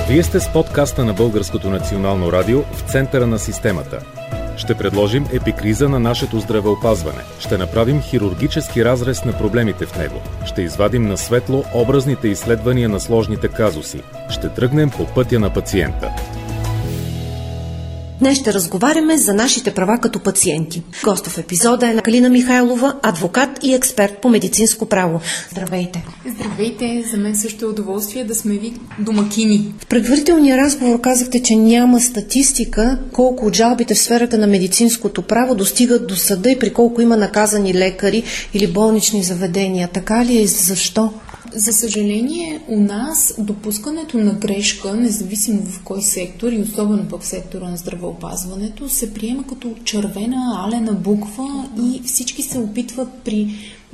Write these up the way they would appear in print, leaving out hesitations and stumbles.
Вие сте с подкаста на Българското национално радио в центъра на системата. Ще предложим епикриза на нашето здравеопазване. Ще направим хирургически разрез на проблемите в него. Ще извадим на светло образните изследвания на сложните казуси. Ще тръгнем по пътя на пациента. Днес ще разговаряме за нашите права като пациенти. Гост в епизода е Калина Михайлова, адвокат и експерт по медицинско право. Здравейте! Здравейте! За мен също е удоволствие да сме ви домакини. В предварителния разговор казахте, че няма статистика колко от жалбите в сферата на медицинското право достигат до съда и при колко има наказани лекари или болнични заведения. Така ли е и защо? За съжаление, у нас допускането на грешка, независимо в кой сектор и особено пък в сектора на здравеопазването, се приема като червена алена буква и всички се опитват при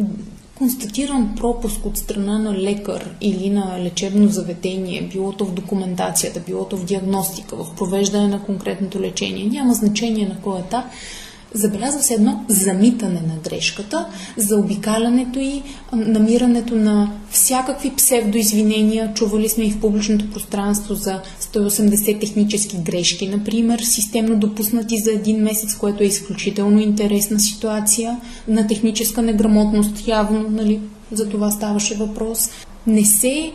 констатиран пропуск от страна на лекар или на лечебно заведение, било то в документацията, било то в диагностика, в провеждане на конкретното лечение, няма значение на кой етап, забелязва се едно замитане на грешката, заобикалянето и намирането на всякакви псевдоизвинения. Чували сме и в публичното пространство за 180 технически грешки, например, системно допуснати за един месец, което е изключително интересна ситуация, на техническа неграмотност явно, за това ставаше въпрос. Не се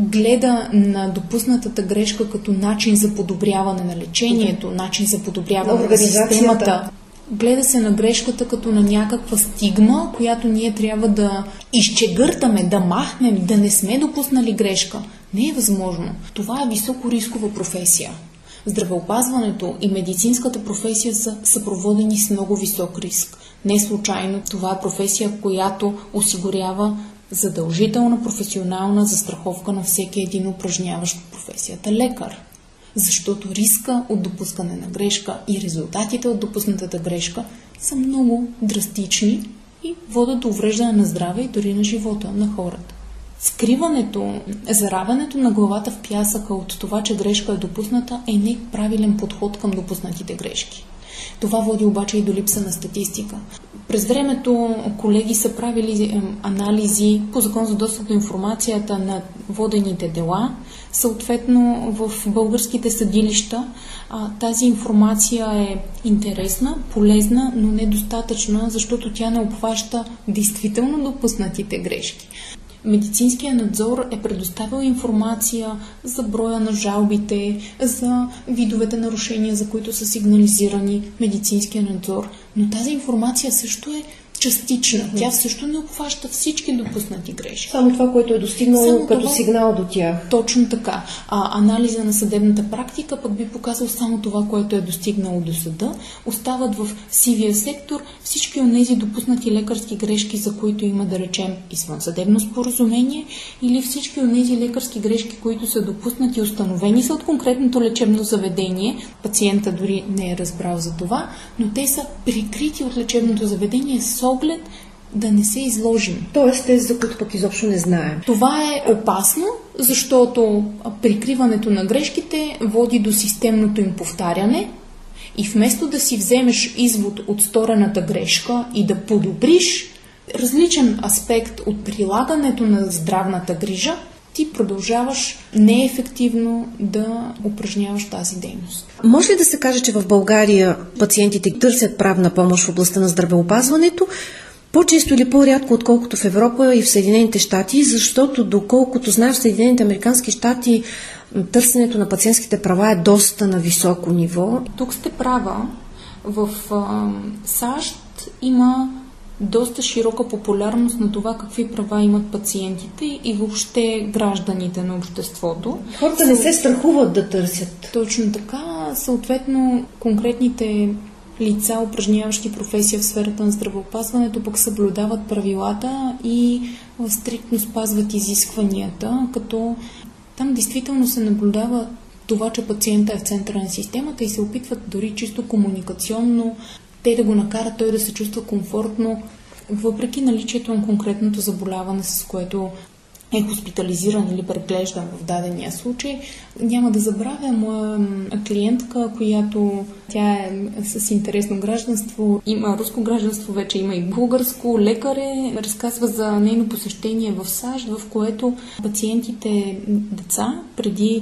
гледа на допуснатата грешка като начин за подобряване на лечението, начин за подобряване на системата. Гледа се на грешката като на някаква стигма, която ние трябва да изчегъртаме, да махнем, да не сме допуснали грешка. Не е възможно. Това е високорискова професия. Здравеопазването и медицинската професия са съпроводени с много висок риск. Не случайно това е професия, която осигурява задължителна професионална застраховка на всеки един упражняващ професията лекар. Защото риска от допускане на грешка и резултатите от допуснатата грешка са много драстични и водят до увреждане на здраве и дори на живота на хората. Скриването, заравянето на главата в пясъка от това, че грешка е допусната, е неправилен подход към допуснатите грешки. Това води обаче и до липса на статистика. През времето колеги са правили анализи по закон за достъп до информацията на водените дела. Съответно, в българските съдилища тази информация е интересна, полезна, но недостатъчна, защото тя не обхваща действително допуснатите грешки. Медицинският надзор е предоставил информация за броя на жалбите, за видовете нарушения, за които са сигнализирани медицинския надзор, но тази информация също е частична. Тя също не обхваща всички допуснати грешки. Само това, което е достигнало като сигнал до тях. Точно така. Анализа на съдебната практика пък би показал само това, което е достигнало до съда. Остават в сивия сектор всички от тези допуснати лекарски грешки, за които има, да речем, извънсъдебно споразумение, или всички от тези лекарски грешки, които са допуснати, установени са от конкретното лечебно заведение. Пациента дори не е разбрал за това, но те са прикрити от лечебното заведение с оглед да не се изложим. Тоест тези, за които пък изобщо не знаем. Това е опасно, защото прикриването на грешките води до системното им повтаряне и вместо да си вземеш извод от сторената грешка и да подобриш различен аспект от прилагането на здравната грижа, ти продължаваш неефективно да упражняваш тази дейност. Може ли да се каже, че в България пациентите търсят правна помощ в областта на здравеопазването по-често или по-рядко, отколкото в Европа и в Съединените щати, защото доколкото знаем, в Съединените американски щати търсенето на пациентските права е доста на високо ниво? Тук сте права. В САЩ има доста широка популярност на това какви права имат пациентите и въобще гражданите на обществото. Хората не се страхуват да търсят. Точно така. Съответно, конкретните лица, упражняващи професия в сферата на здравеопазването, пък съблюдават правилата и стриктно спазват изискванията, като там действително се наблюдава това, че пациента е в центъра на системата и се опитват дори чисто комуникационно те да го накарат той да се чувства комфортно, въпреки наличието на конкретното заболяване, с което е хоспитализиран или преглеждан в дадения случай. Няма да забравя моя клиентка, която тя е с интересно гражданство, има руско гражданство, вече има и българско, лекар е, разказва за нейно посещение в САЩ, в което пациентите деца преди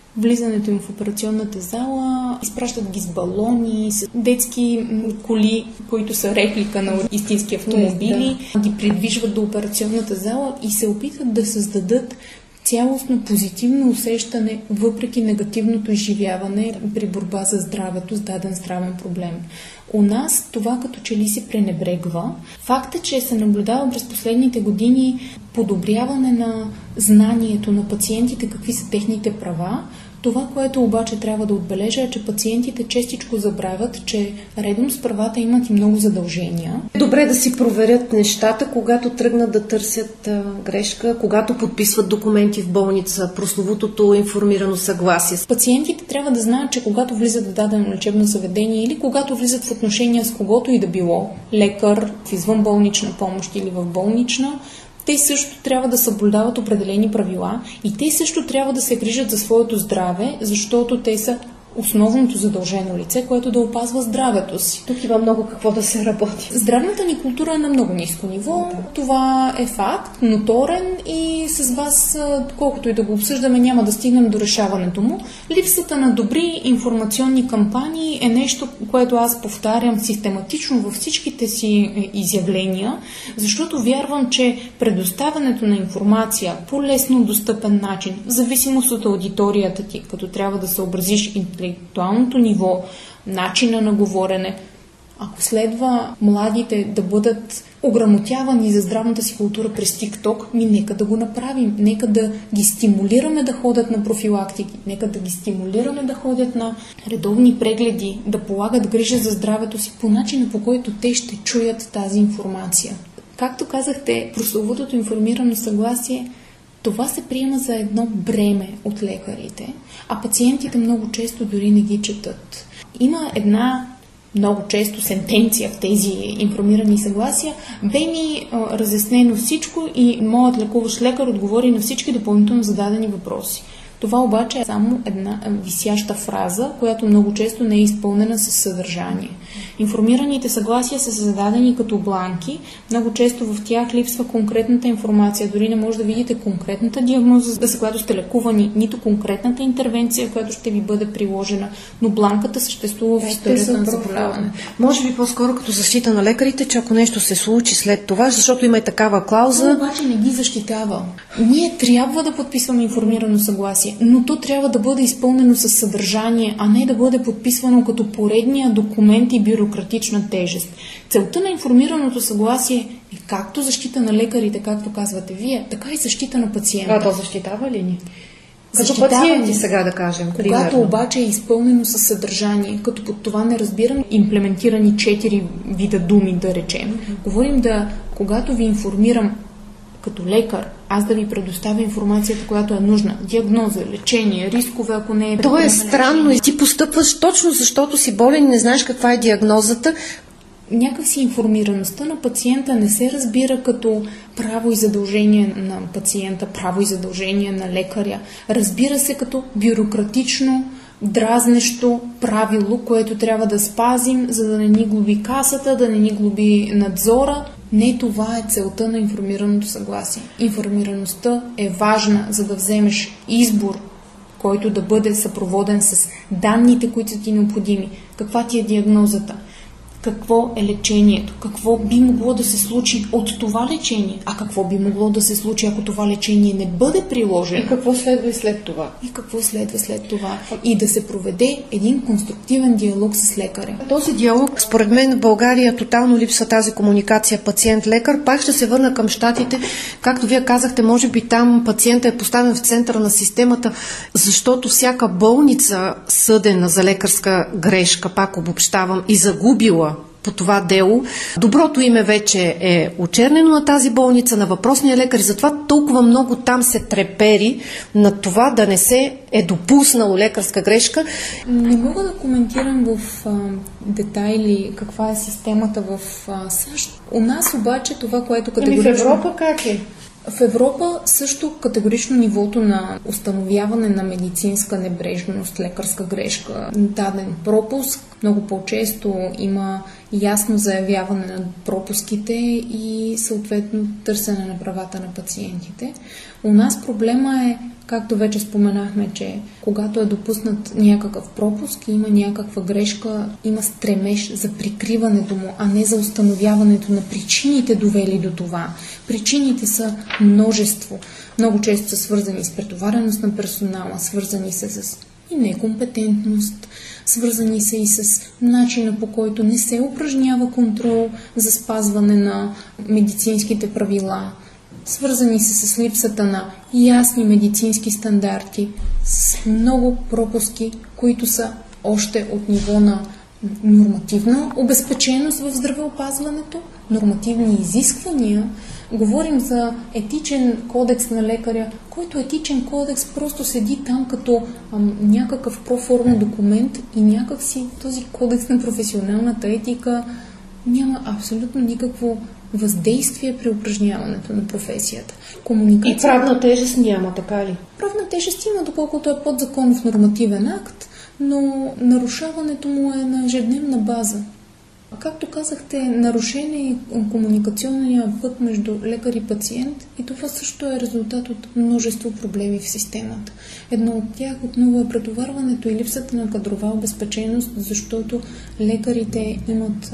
влизането им в операционната зала, изпращат ги с балони, с детски коли, които са реплика на истински автомобили, ги придвижват до операционната зала и се опитват да създадат цялостно позитивно усещане, въпреки негативното изживяване при борба за здравето с даден здравен проблем. У нас това като че ли се пренебрегва. Факт е, че се наблюдава през последните години подобряване на знанието на пациентите, какви са техните права. Това, което обаче трябва да отбележа, е, че пациентите честичко забравят, че редом с правата имат и много задължения. Добре да си проверят нещата, когато тръгнат да търсят грешка, когато подписват документи в болница, прословутото информирано съгласие. Пациентите трябва да знаят, че когато влизат в дадено лечебно заведение или когато влизат в отношения с когото и да било, лекар, в извънболнична помощ или в болнична, те също трябва да съблюдават определени правила и те също трябва да се грижат за своето здраве, защото те са основното задължено лице, което да опазва здравето си. Тук има много какво да се работи. Здравната ни култура е на много ниско ниво. Това е факт, ноторен и с вас, колкото и да го обсъждаме, няма да стигнем до решаването му. Липсата на добри информационни кампании е нещо, което аз повтарям систематично във всичките си изявления, защото вярвам, че предоставянето на информация по лесно достъпен начин, в зависимост от аудиторията ти, като трябва да съобразиш интелектуалното ниво, начина на говорене, ако следва младите да бъдат ограмотявани за здравната си култура през TikTok, нека да го направим. Нека да ги стимулираме да ходят на профилактики, нека да ги стимулираме да ходят на редовни прегледи, да полагат грижа за здравето си по начина, по който те ще чуят тази информация. Както казахте, прословутото информирано съгласие, това се приема за едно бреме от лекарите, а пациентите много често дори не ги четат. Има една много често сентенция в тези информирани съгласия. Бе ми разяснено всичко и моят лекуващ лекар отговори на всички допълнително зададени въпроси. Това обаче е само една висяща фраза, която много често не е изпълнена със съдържание. Информираните съгласия са зададени като бланки, много често в тях липсва конкретната информация, дори не може да видите конкретната диагноза, за която сте лекувани, нито конкретната интервенция, която ще ви бъде приложена, но бланката съществува в историята на заболяване. Може би по-скоро като защита на лекарите, че ако нещо се случи след това, защото има и такава клауза. Това обаче не ги защитава. Ние трябва да подписваме информирано съгласие, но то трябва да бъде изпълнено със съдържание, а не да бъде подписвано като поредния документ и бюрократична тежест. Целта на информираното съгласие е както защита на лекарите, както казвате вие, така и защита на пациента. А то защитава ли ни? Като пациенти сега да кажем. Когато обаче е изпълнено със съдържание, като под това не разбирам имплементирани 4 вида думи, да речем. Говорим когато ви информирам като лекар, аз да ви предоставя информацията, която е нужна. Диагноза, лечение, рискове, ако не е... То е странно и ти постъпваш точно защото си болен и не знаеш каква е диагнозата. Някакси информираността на пациента не се разбира като право и задължение на пациента, право и задължение на лекаря. Разбира се като бюрократично, дразнещо правило, което трябва да спазим, за да не ни глоби касата, да не ни глоби надзора. Не това е целта на информираното съгласие. Информираността е важна, за да вземеш избор, който да бъде съпроводен с данните, които са ти необходими. Каква ти е диагнозата? Какво е лечението? Какво би могло да се случи от това лечение? А какво би могло да се случи, ако това лечение не бъде приложено? И какво следва и след това? И да се проведе един конструктивен диалог с лекаря. Този диалог, според мен, в България тотално липсва тази комуникация пациент-лекар. Пак ще се върна към щатите. Както вие казахте, може би там пациентът е поставен в центъра на системата, защото всяка болница, съдена за лекарска грешка, пак обобщавам, и загубила по това дело, доброто име вече е очернено на тази болница, на въпросния лекар, и затова толкова много там се трепери на това да не се е допуснало лекарска грешка. Не мога да коментирам в детайли каква е системата в САЩ. У нас обаче това, което категорично... В Европа как е? В Европа също категорично нивото на установяване на медицинска небрежност, лекарска грешка, даден пропуск. Много по-често има ясно заявяване на пропуските и съответно търсене на правата на пациентите. У нас проблема е Както вече споменахме, че когато е допуснат някакъв пропуск, има някаква грешка, има стремеж за прикриването му, а не за установяването на причините, довели до това. Причините са множество. Много често са свързани с претовареност на персонала, свързани са с и некомпетентност, свързани са и с начина, по който не се упражнява контрол за спазване на медицинските правила, свързани са с липсата на ясни медицински стандарти, с много пропуски, които са още от ниво на нормативна обезпеченост в здравеопазването, нормативни изисквания. Говорим за етичен кодекс на лекаря, който етичен кодекс просто седи там като някакъв проформа документ и някакси този кодекс на професионалната етика няма абсолютно никакво въздействие при упражняването на професията. И правна тежест няма, така ли? Правна тежест има, доколкото е подзаконов нормативен акт, но нарушаването му е на ежедневна база. Както казахте, нарушен е комуникационния път между лекар и пациент и това също е резултат от множество проблеми в системата. Едно от тях отново е претоварването и липсата на кадрова обезпеченост, защото лекарите имат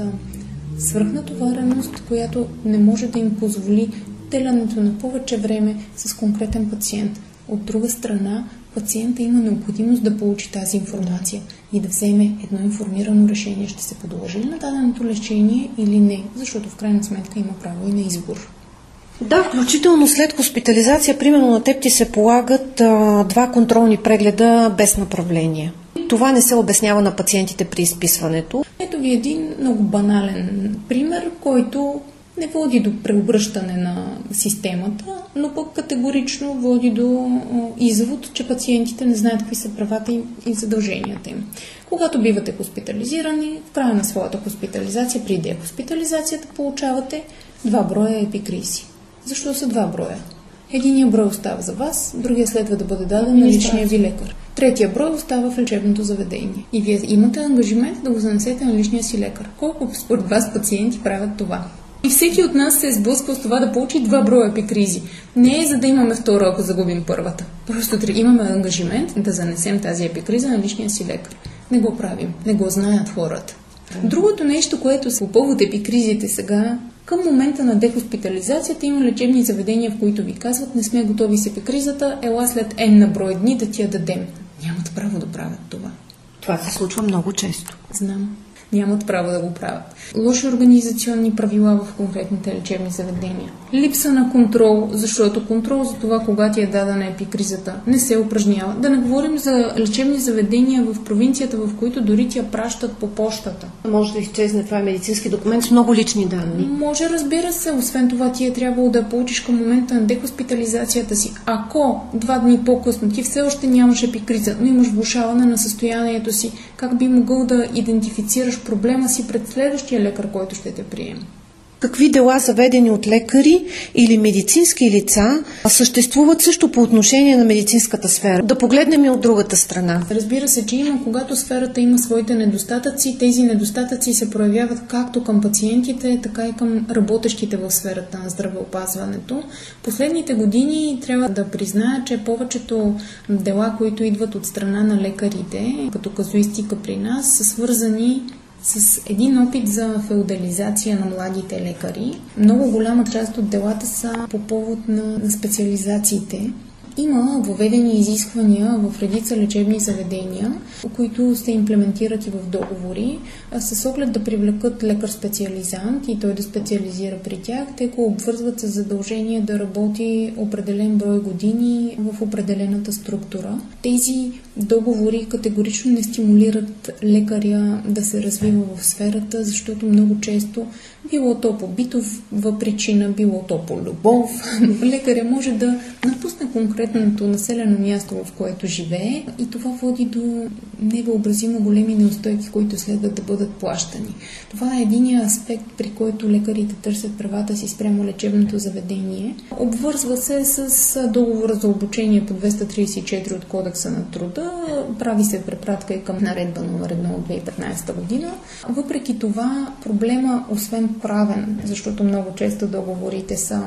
свръхнатовареност, която не може да им позволи делянето на повече време с конкретен пациент. От друга страна, пациента има необходимост да получи тази информация и да вземе едно информирано решение. Ще се продължи ли на даденото лечение или не, защото в крайна сметка има право и на избор. Да, включително след хоспитализация, примерно на теб ти се полагат 2 контролни прегледа без направление. Това не се обяснява на пациентите при изписването. Ето ви един много банален пример, който не води до преобръщане на системата, но пък категорично води до извод, че пациентите не знаят какви са правата им и задълженията им. Когато бивате хоспитализирани, в края на своята хоспитализация, при дехоспитализацията, получавате 2 броя епикризи. Защо са 2 броя? Единия брой остава за вас, другия следва да бъде даден на личния ви лекар. Третия брой остава в лечебното заведение. И вие имате ангажимент да го занесете на личния си лекар. Колко според вас пациенти правят това? И всеки от нас се е сблъскал с това да получи 2 броя епикризи. Не е за да имаме втора, ако загубим първата. Просто имаме ангажимент да занесем тази епикриза на личния си лекар. Не го правим, не го знаят хората. Другото нещо, което по повод епикризите сега, към момента на дехоспитализацията има лечебни заведения, в които ви казват: не сме готови с епикризата, ела след N на брой дни да ти я дадем. Нямат право да правят това. Това се случва много често. Знам. Нямат право да го правят. Лоши организационни правила в конкретните лечебни заведения. Липса на контрол, защото контрол за това, кога ти е дадена епикризата, не се упражнява. Да не говорим за лечебни заведения в провинцията, в които дори ти я пращат по почтата. Може да изчезне, това е медицински документ с много лични данни. Може, разбира се. Освен това, ти е трябвало да получиш към момента на дехоспитализацията си. Ако 2 дни по-късно ти все още нямаш епикриза, но имаш влошаване на състоянието си, как би могъл да идентифицираш проблема си пред следващия лекар, който ще те приеме? Какви дела, заведени от лекари или медицински лица, съществуват също по отношение на медицинската сфера? Да погледнем и от другата страна. Разбира се, че има, когато сферата има своите недостатъци, тези недостатъци се проявяват както към пациентите, така и към работещите в сферата на здравеопазването. Последните години трябва да призная, че повечето дела, които идват от страна на лекарите, като казуистика при нас, са свързани с един опит за феодализация на младите лекари. Много голяма част от делата са по повод на специализациите. Има въведени изисквания в редица лечебни заведения, които се имплементират и в договори, с оглед да привлекат лекар-специализант и той да специализира при тях. Те го обвързват с задължение да работи определен брой години в определената структура. Тези договори категорично не стимулират лекаря да се развива в сферата, защото много често, било то по битова причина, било то по любов, лекаря може да напусне конкретното населено място, в което живее, и това води до невъобразимо големи неустойки, които следват да бъдат плащани. Това е единият аспект, при който лекарите търсят правата си спрямо лечебното заведение. Обвързва се с договора за обучение по 234 от Кодекса на труда. Прави се препратка и към наредба номер 1 от 2015 година. Въпреки това, проблема, освен правен, защото много често договорите са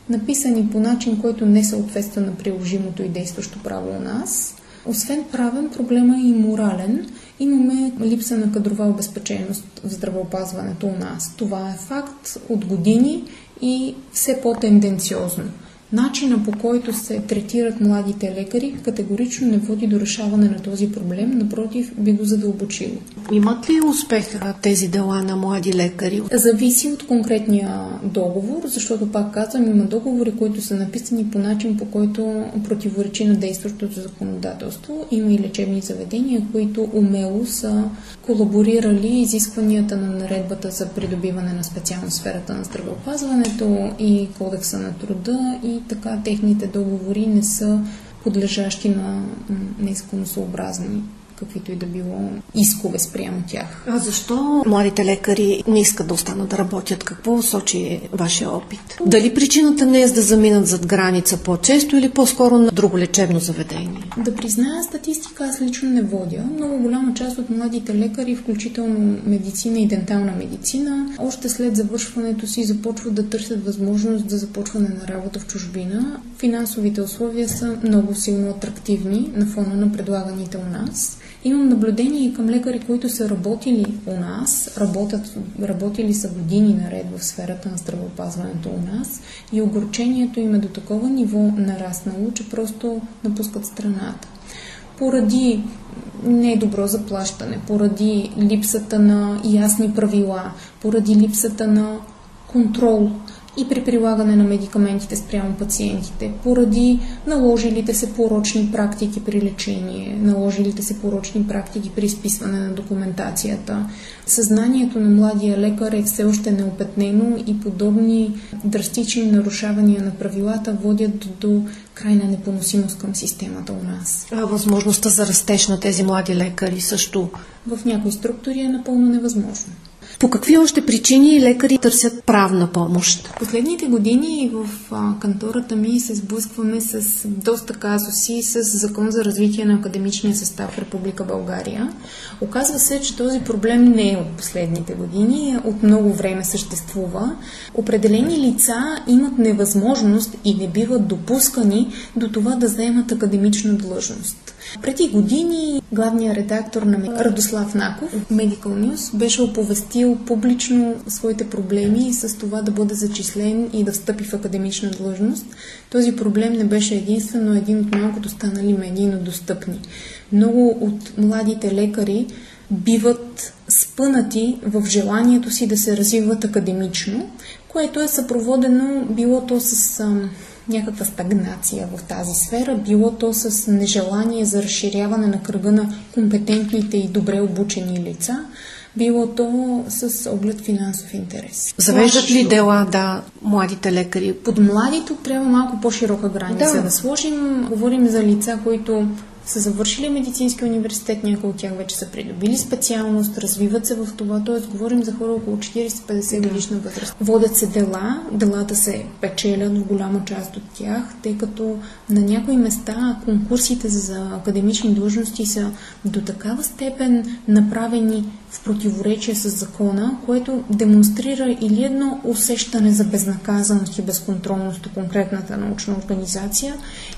написани по начин, който не съответства на приложимото и действащо право у нас. Освен правен, проблема е и морален. Имаме липса на кадрова обезпеченост в здравеопазването у нас. Това е факт от години и все по-тенденциозно. Начина, по който се третират младите лекари, категорично не води до решаване на този проблем, напротив, би го задълбочило. Имат ли успех тези дела на млади лекари? Зависи от конкретния договор, защото, пак казвам, има договори, които са написани по начин, по който противоречи на действащото законодателство. Има и лечебни заведения, които умело са колаборирали изискванията на наредбата за придобиване на специална сферата на здравеопазването и кодекса на труда, и така техните договори не са подлежащи на незаконосъобразни, каквито и да било искове спрямо тях. А защо младите лекари не искат да останат да работят? Какво сочи вашия опит? Дали причината не е да заминат зад граница по-често или по-скоро на друго лечебно заведение? Да призная, статистика аз лично не водя. Много голяма част от младите лекари, включително медицина и дентална медицина, още след завършването си започват да търсят възможност за започване на работа в чужбина. Финансовите условия са много силно атрактивни на фона на предлаганите у нас. Имам наблюдение и към лекари, които са работили у нас, работили са години наред в сферата на здравеопазването у нас и огорчението им е до такова ниво нараснало, че просто напускат страната. Поради недобро заплащане, поради липсата на ясни правила, поради липсата на контрол и при прилагане на медикаментите спрямо пациентите, поради наложилите се порочни практики при лечение, наложилите се порочни практики при изписване на документацията. Съзнанието на младия лекар е все още неопетнено и подобни драстични нарушавания на правилата водят до крайна непоносимост към системата у нас. А възможността за растеж на тези млади лекари също? В някои структури е напълно невъзможно. По какви още причини лекари търсят правна помощ? Последните години в кантората ми се сблъскваме с доста казуси с Закон за развитие на академичния състав в Република България. Оказва се, че този проблем не е от последните години, от много време съществува. Определени лица имат невъзможност и не биват допускани до това да заемат академична длъжност. Преди години главният редактор на Радослав Наков, Medical News, беше оповестил публично своите проблеми с това да бъде зачислен и да встъпи в академична длъжност. Този проблем не беше единствено един от малкото станали медийно достъпни. Много от младите лекари биват спънати в желанието си да се развиват академично, което е съпроводено било то с някаква стагнация в тази сфера, било то с нежелание за разширяване на кръга на компетентните и добре обучени лица, било то с оглед финансов интерес. Завеждат ли дела, младите лекари? Под младите трябва малко по-широка граница да сложим. Говорим за лица, които са завършили медицински университет, някои от тях вече са придобили специалност, развиват се в това, т.е. говорим за хора около 40-50 годишна възраст. Водят се дела, делата се печелят в голяма част от тях, тъй като на някои места конкурсите за академични длъжности са до такава степен направени в противоречие с закона, което демонстрира или едно усещане за безнаказаност и безконтролност от конкретната научна организация,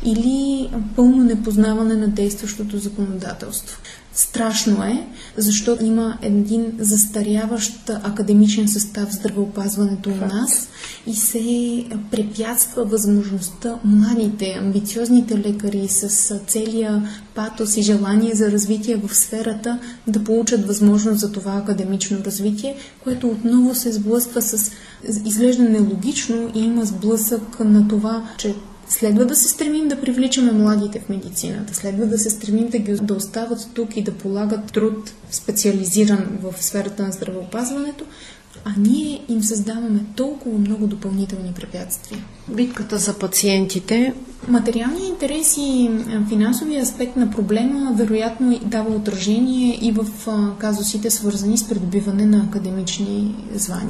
или пълно непознаване на действащото законодателство. Страшно е, защото има един застаряващ академичен състав в здравеопазването у нас и се препятства възможността младите, амбициозните лекари с целия патос и желание за развитие в сферата да получат възможност за това академично развитие, което отново се сблъсква с изглежда нелогично и има сблъсък на това, че следва да се стремим да привличаме младите в медицината, следва да се стремим да остават тук и да полагат труд специализиран в сферата на здравеопазването, а ние им създаваме толкова много допълнителни препятствия. Битката за пациентите. Материалният интерес и финансовия аспект на проблема вероятно дава отражение и в казусите, свързани с придобиване на академични звания.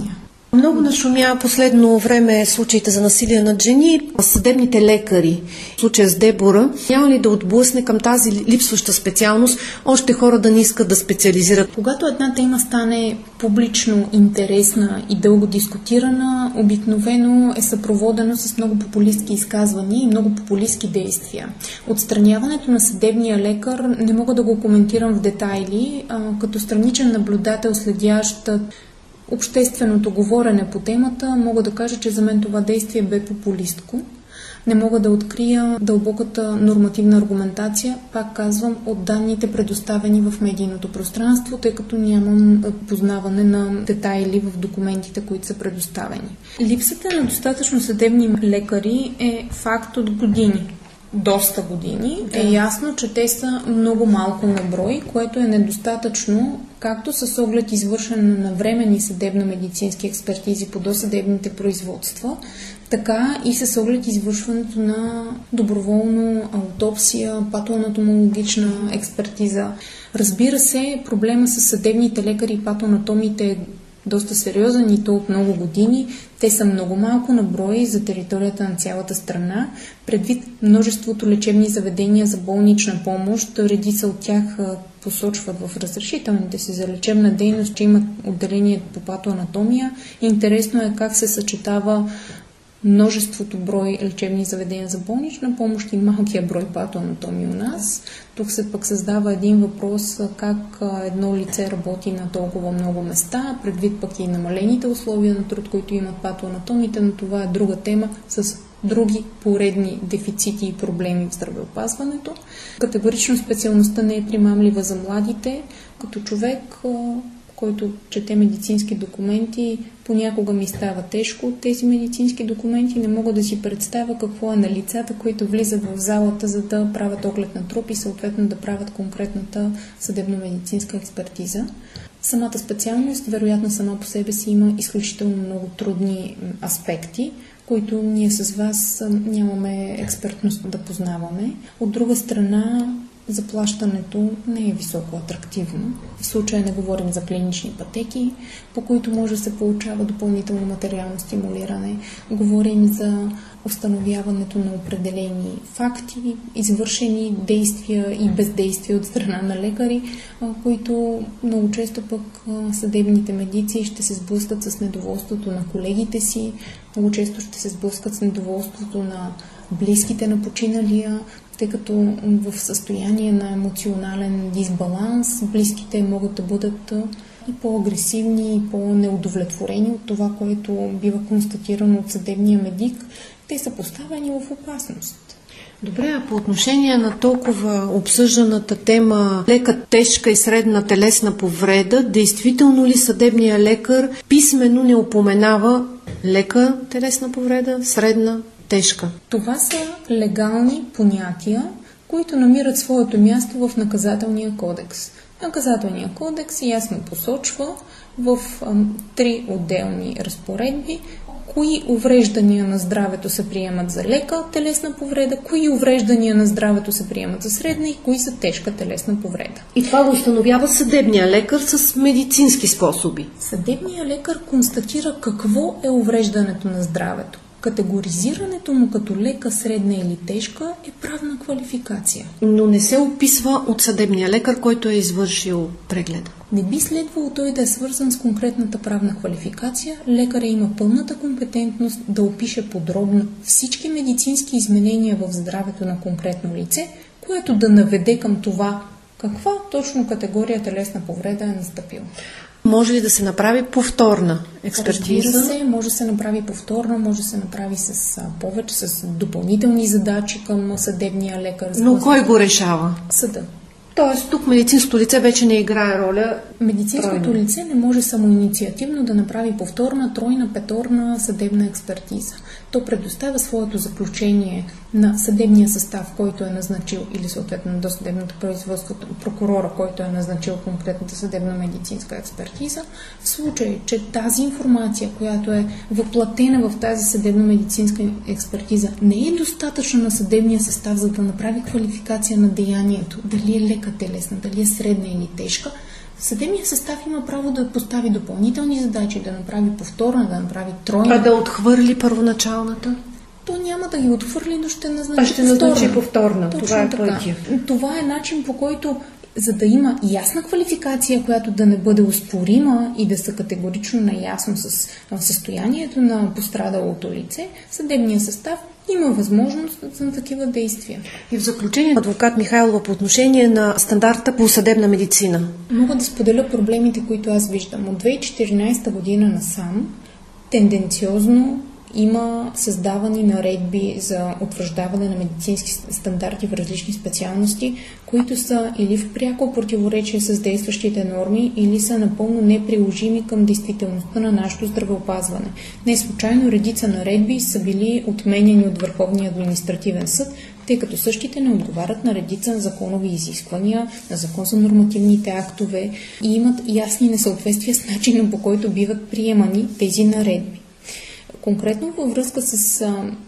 Много нашумя последно време случаите за насилие над жени. Съдебните лекари, в случая с Дебора, няма ли да отблъсне към тази липсваща специалност още хора да не искат да специализират? Когато една тема стане публично интересна и дълго дискутирана, обикновено е съпроводено с много популистки изказвания и много популистки действия. Отстраняването на съдебния лекар не мога да го коментирам в детайли, като страничен наблюдател, следящ общественото говорене по темата, мога да кажа, че за мен това действие бе популистко. Не мога да открия дълбоката нормативна аргументация, пак казвам, от данните предоставени в медийното пространство, тъй като нямам познаване на детайли в документите, които са предоставени. Липсата на достатъчно съдебни лекари е факт от години. Доста години. Е ясно, че те са много малко на брой, което е недостатъчно, както с оглед извършване на временни съдебно-медицински експертизи по досъдебните производства, така и с оглед извършването на доброволно аутопсия, патоанатомологична експертиза. Разбира се, проблема с съдебните лекари и патоанатомите е доста сериозен и то от много години. Те са много малко на брой за територията на цялата страна. Предвид множеството лечебни заведения за болнична помощ, редица от тях посочват в разрешителните си за лечебна дейност, че имат отделение по патоанатомия. Интересно е как се съчетава множеството брой лечебни заведения за болнична помощ и малкия брой патоанатомии у нас. Тук се пък създава един въпрос как едно лице работи на толкова много места, предвид пък и намалените условия на труд, които имат патоанатомите, но това е друга тема с други поредни дефицити и проблеми в здравеопазването. Категорично специалността не е примамлива за младите. Като човек, който чете медицински документи, понякога ми става тежко от тези медицински документи. Не мога да си представя какво е на лицата, които влизат в залата, за да правят оглед на труп и съответно да правят конкретната съдебно-медицинска експертиза. Самата специалност, вероятно сама по себе си, има изключително много трудни аспекти, които ние с вас нямаме експертност да познаваме. От друга страна, заплащането не е високо атрактивно. В случая не говорим за клинични пътеки, по които може да се получава допълнително материално стимулиране. Говорим за установяването на определени факти, извършени действия и бездействия от страна на лекари, които много често пък съдебните медици ще се сблъскат с недоволството на колегите си, много често ще се сблъскат с недоволството на близките на починалия, тъй като в състояние на емоционален дисбаланс близките могат да бъдат и по-агресивни, и по-неудовлетворени от това, което бива констатирано от съдебния медик. Те са поставени в опасност. Добре, а по отношение на толкова обсъжданата тема лека, тежка и средна телесна повреда, действително ли съдебният лекар писмено не упоменава лека телесна повреда, средна, тежка? Това са легални понятия, които намират своето място в Наказателния кодекс. Наказателният кодекс ясно посочва в 3 отделни разпоредби кои увреждания на здравето се приемат за лека телесна повреда, кои увреждания на здравето се приемат за средна и кои са тежка телесна повреда. И това го установява съдебния лекар с медицински способи. Съдебният лекар констатира какво е увреждането на здравето. Категоризирането му като лека, средна или тежка е правна квалификация. Но не се описва от съдебния лекар, който е извършил прегледа. Не би следвало той да е свързан с конкретната правна квалификация. Лекаря има пълната компетентност да опише подробно всички медицински изменения в здравето на конкретно лице, което да наведе към това каква точно категория телесна повреда е настъпила. Може ли да се направи повторна експертиза? Разбира се, може да се направи повторна, може да се направи с повече, с допълнителни задачи към съдебния лекар. Но кой го решава? Съда. Тоест тук медицинското лице вече не играе роля. Медицинското лице не може самоинициативно да направи повторна, тройна, петорна съдебна експертиза. То предоставя своето заключение на съдебния състав, който е назначил, или съответно до съдебното производство, прокурора, който е назначил конкретната съдебно-медицинска експертиза. В случай, че тази информация, която е въплатена в тази съдебно-медицинска експертиза, не е достатъчна на съдебния състав, за да направи квалификация на деянието, дали е лека телесна, дали е средна или тежка, Съдебният състав има право да постави допълнителни задачи, да направи повторна, да направи тройна. А да отхвърли първоначалната? То няма да ги отхвърли, но ще назначи повторна. Това е пътя. Това е начин, по който, за да има ясна квалификация, която да не бъде оспорима и да са категорично наясно с състоянието на пострадалото лице, съдебният състав има възможност за такива действия. И в заключение, адвокат Михайлова, по отношение на стандарта по съдебна медицина. Мога да споделя проблемите, които аз виждам. От 2014 година насам тенденциозно има създавани наредби за утвърждаване на медицински стандарти в различни специалности, които са или в пряко противоречие с действащите норми, или са напълно неприложими към действителността на нашето здравеопазване. Не случайно редица наредби са били отменени от Върховния административен съд, тъй като същите не отговарят на редица законови изисквания, на закон за нормативните актове и имат ясни несъответствия с начина, по който биват приемани тези наредби. Конкретно във връзка с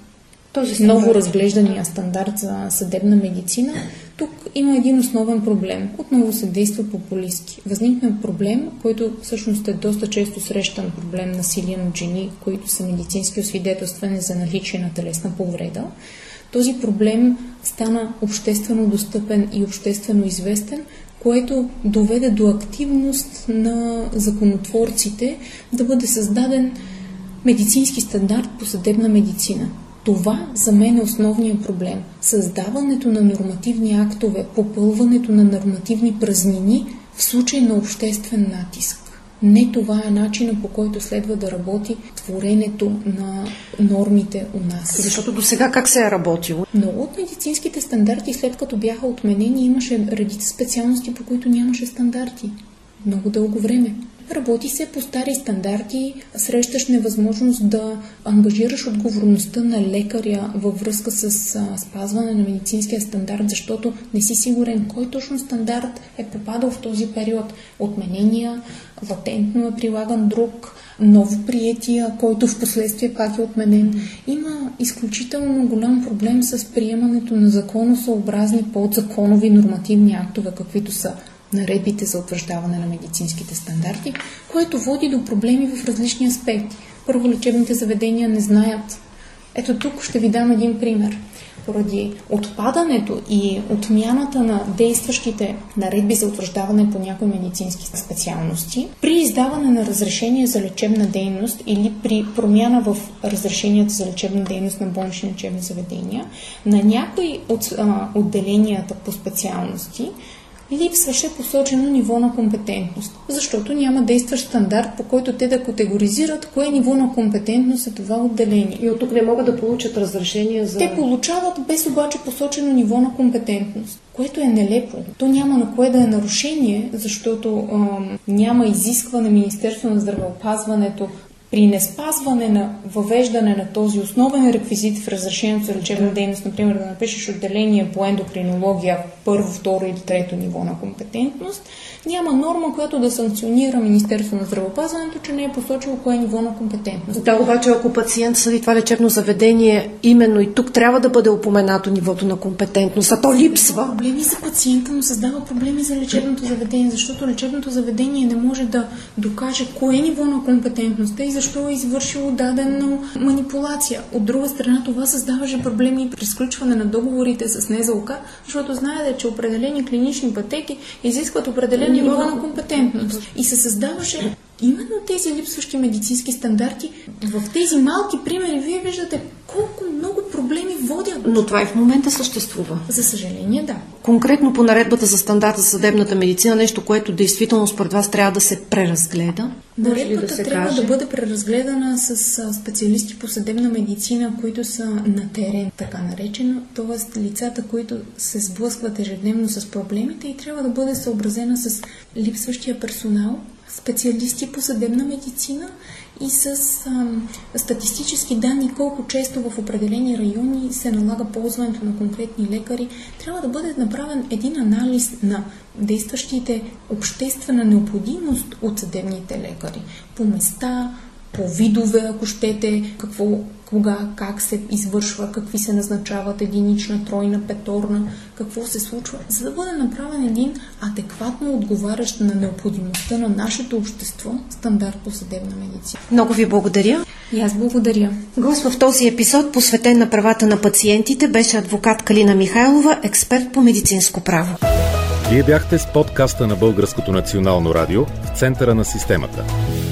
този ново разглеждания стандарт за съдебна медицина, тук има един основен проблем. Отново се действа популистки. Възникна проблем, който всъщност е доста често срещан проблем насилие над жени, които са медицински освидетелствани за наличие на телесна повреда. Този проблем стана обществено достъпен и обществено известен, което доведе до активност на законотворците да бъде създаден медицински стандарт по съдебна медицина. Това за мен е основният проблем. Създаването на нормативни актове, попълването на нормативни празнини в случай на обществен натиск. Не това е начинът, по който следва да работи творенето на нормите у нас. Защото до сега как се е работило? Много от медицинските стандарти, след като бяха отменени, имаше редица специалности, по които нямаше стандарти. Много дълго време. Работи се по стари стандарти, срещаш невъзможност да ангажираш отговорността на лекаря във връзка с спазване на медицинския стандарт, защото не си сигурен кой точно стандарт е попадал в този период. Отменения, латентно е прилаган друг, ново приятия, който в последствие пак е отменен. Има изключително голям проблем с приемането на законосъобразни подзаконови нормативни актове, каквито са наредбите за утвърждаване на медицинските стандарти, което води до проблеми в различни аспекти. Първо, лечебните заведения не знаят. Ето тук ще ви дам един пример. Поради отпадането и отмяната на действащите наредби за утвърждаване по някои медицински специалности, при издаване на разрешение за лечебна дейност или при промяна в разрешенията за лечебна дейност на болнични лечебни заведения, на някои от отделенията по специалности липсваше посочено ниво на компетентност, защото няма действащ стандарт, по който те да категоризират кое ниво на компетентност е това отделение. И от тук не могат да получат разрешение за... Те получават без обаче посочено ниво на компетентност, което е нелепо. То няма на кое да е нарушение, защото няма изискване Министерството на здравеопазването при неспазване на въвеждане на този основен реквизит в разрешението за лечебна дейност, например да напишеш отделение по ендокринология първо, второ или трето ниво на компетентност, няма норма, която да санкционира Министерството на здравеопазването, че не е посочило кое е ниво на компетентност. Да, обаче ако пациент съди това лечебно заведение, именно и тук трябва да бъде упоменато нивото на компетентност, а то липсва. Проблеми за пациента, но създава проблеми за лечебното заведение, защото лечебното заведение не може да докаже кое е ниво на компетентността и защо е извършило дадена манипулация. От друга страна, това създаваше проблеми при сключване на договорите с НЗОК, защото знаете, че определени клинични пътеки изискват определен ниво на компетентност. И се създаваше именно тези липсващи медицински стандарти. В тези малки примери вие виждате колко много проблеми водят. Но това и в момента съществува. За съжаление, да. Конкретно по наредбата за стандарта за съдебната медицина, нещо, което действително според вас трябва да се преразгледа. Наредбата трябва да бъде преразгледана с специалисти по съдебна медицина, които са на терен, така наречено, т.е. лицата, които се сблъскват ежедневно с проблемите и трябва да бъде съобразена с липсващия персонал, специалисти по съдебна медицина и с статистически данни колко често в определени райони се налага ползването на конкретни лекари. Трябва да бъде направен един анализ на действащите обществена необходимост от съдебните лекари по места, по видове, ако щете, какво кога, как се извършва, какви се назначават единична, тройна, петорна, какво се случва, за да бъде направен един адекватно отговарящ на необходимостта на нашето общество стандарт по съдебна медицина. Много ви благодаря. И аз благодаря. Гост в този епизод, посветен на правата на пациентите, беше адвокат Калина Михайлова, експерт по медицинско право. Вие бяхте с подкаста на Българското национално радио в центъра на системата.